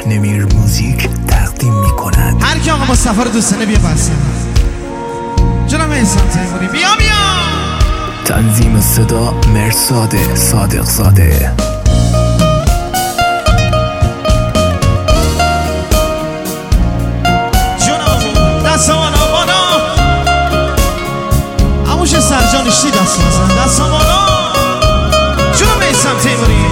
نمیر موزیک تقدیم میکند. هر کی آقا مصطفی رو دوستانه بیا بسن جناب احسان تیموری بیا تنظیم صدا مرساد صادق زاده. جناب دستوانا بالا عموش سرجان اشتی دست بزن دستوانا جناب احسان تیموری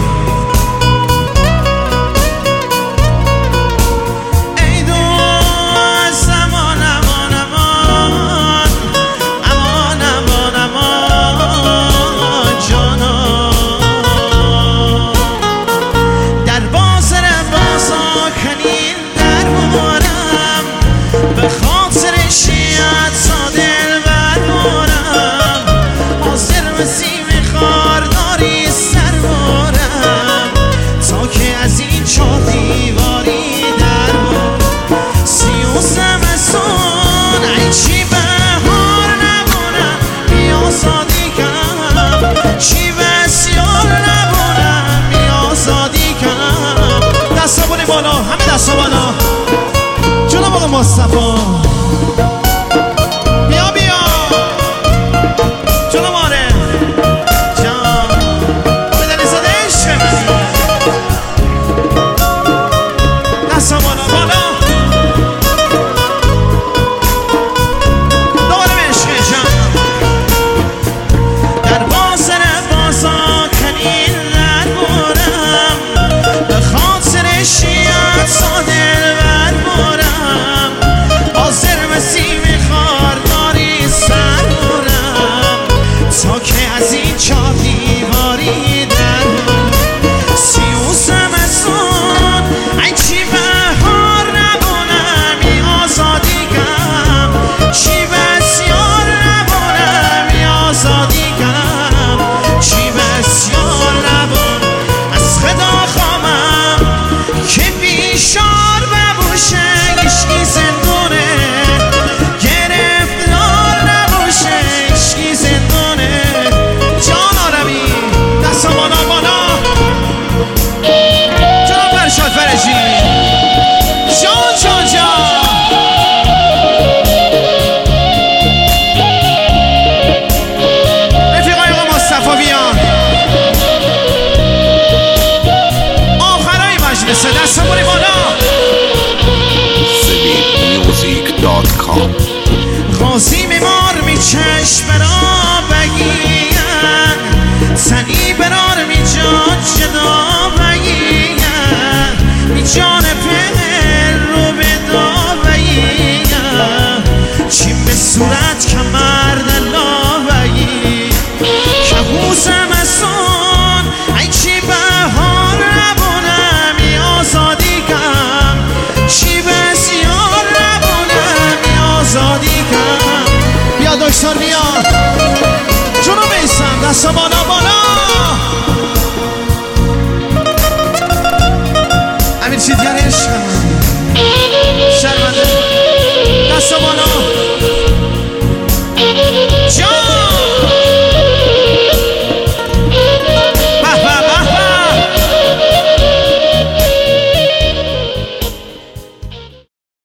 به خاطر شیعت سادل برمارم حاضر مسیم خارداری سر بارم تا که از این چار دیواری در بارم 30 زمستون ای چی بهار نبونم بیا زادی کم چی بسیار نبونم بیا زادی کم دستا بونی بالا همه دستا بالا جناب آقا مصطفی